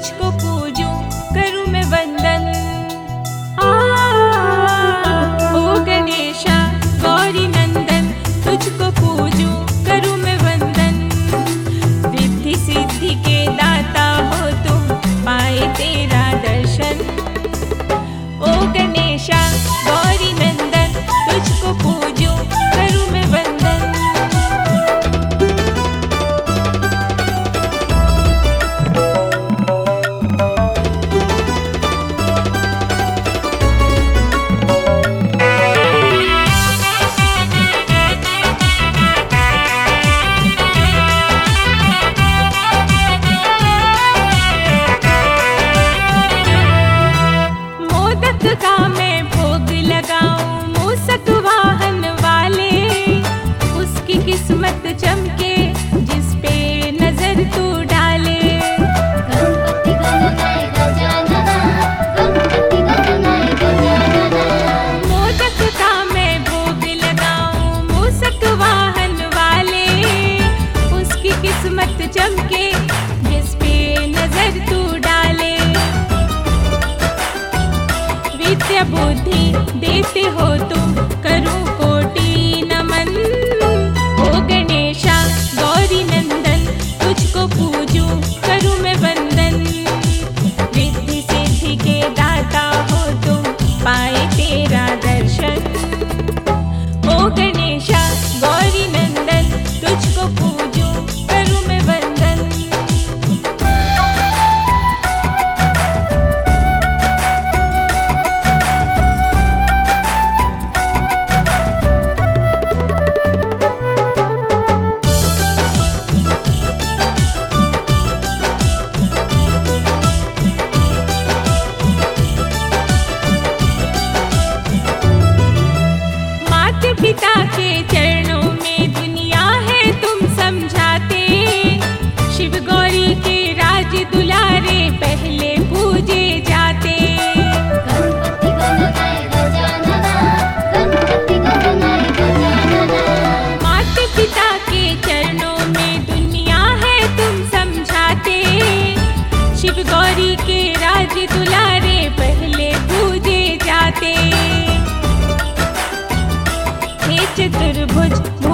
तुझको पूजूं करूं मैं वंदन। ओ गणेशा गौरी नंदन, तुझको पूजूं करूं मैं वंदन। रिद्धि सिद्धि के दाता हो तुम, पाए तेरा दर्शन। ओ गणेशा गौरी नंदन, तुझको पूजूं करूं मैं वंदन। का मैं भोग लगाऊं मूसक वाहन वाले, उसकी किस्मत चमके जिस पे नजर तू डाले। गणपति गणनाय गजानना, गणपति गणनाय गजानना। मोदक का मैं भोग लगाऊं मूसक वाहन वाले, उसकी किस्मत चमके जिस पे नजर तू डाले। विद्या बुद्धि देते हो तुम, करूं कोटि नमन। ओ गणेशा गौरी नंदन, तुझको पूजूं करूं मैं वंदन। रिद्धि सिद्धि के दाता हो तुम, पाए तेरा दर्शन। ओ गणेशा गौरी नंदन, तुझको पूजूं करूं मैं वंदन। पिता के चरणों में दुनिया है तुम समझाते, शिव गौरी के राज दुलारे पहले पूजे जाते। गणपति गणनाय गजानना, गणपति गणनाय गजानना। माता पिता के चरणों में दुनिया है तुम समझाते, शिव गौरी के राज दुलारे पहले पूजे जाते। हे चतुर्भुज